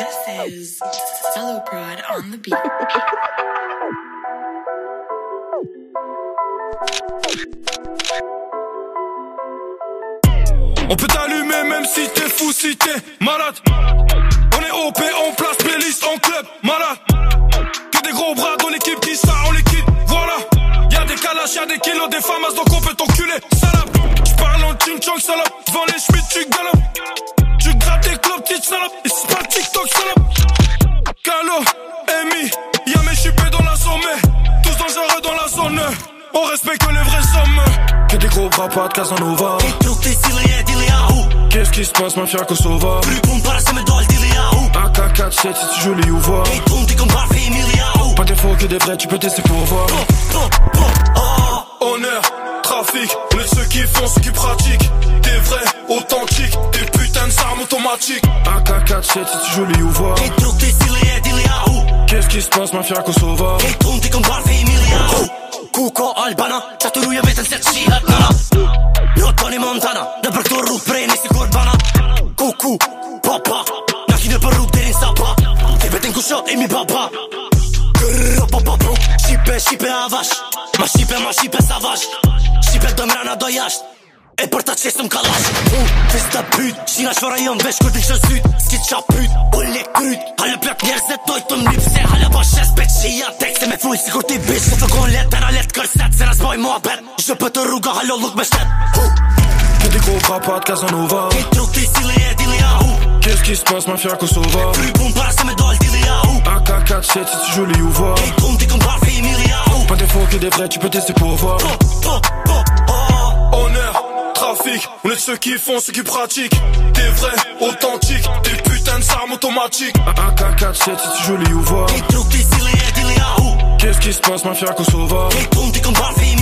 This is Fellow Prod on the beat. On peut t'allumer même si t'es fou, si t'es malade. On est OP, on place playlist en club, malade. Que des gros bras dans l'équipe qui ça, on les quitte, voilà. Y'a des calaches, y'a des kilos, des famas, donc on peut t'enculer, salope. J'parle en ching-chong, salope. Devant les schmitts, tu galopes. Tu grattes des clopes, petite salope. Et c'est pas TikTok, salope. Calo, Amy, y'a mes chipés dans la zone, tous dangereux dans la zone. On respecte les vrais hommes. Que des gros bras, pas de Casanova. Qu'est-ce qui se passe, mafia Kosovo? AK-47, si tu joues les Uva. Pas des faux que des vrais, tu peux tester pour voir. Honneur, trafic, on est ceux qui font, ceux qui pratiquent. Des vrais, authentiques, des putains d'armes automatiques. AK-47, si tu joues les Uva. Qu'est-ce qui se passe, mafia Kosovo? Kuko Albana, taturuję ten set shihad nara. Not Tony Montana, dobra kto rób prejny si korbana. Kuku, papa, nakine për rrug derin sapa. Te beten kushot e mi baba. Kërra papa bro, shipe avash. Ma shipe savash. Shipe do mrana do jasht. E për ta qesëm kalash. Festa pyt, shina shfara jëm vesh kur t'ishën syt. S'kit qa pyt, o le kryt. Hale plak njerës dhe toj të mlip. Se hale bashes pet shia tek. Se me full si kur ti bish. Se fëkon let, tena let kërset. Se nas boj mua bet. Je për të rruga halo luk me shtet. Que des gros bras, pas de Casanova. Ke truk ti sile e dili ahu. Qu'est-ce qui se passe, mafia Kosovo? Kry pun para se me dol dili ahu. AK-47, si tu joues les Uva. Ke kum ti këm parfe i mili ahu. Pas des faux que des vrais, tu peux tester pour voir. Honneur, trafic, on est ceux qui font, ceux qui pratiquent. Des vrais, authentiques, des putains d'armes automatiques. AK-47, si tu joues les Uva. Ke truk ti sile e dili ahu. Qu'est-ce qui se passe, mafia Kosovo? Ke kum ti këm parfe i mili ahu.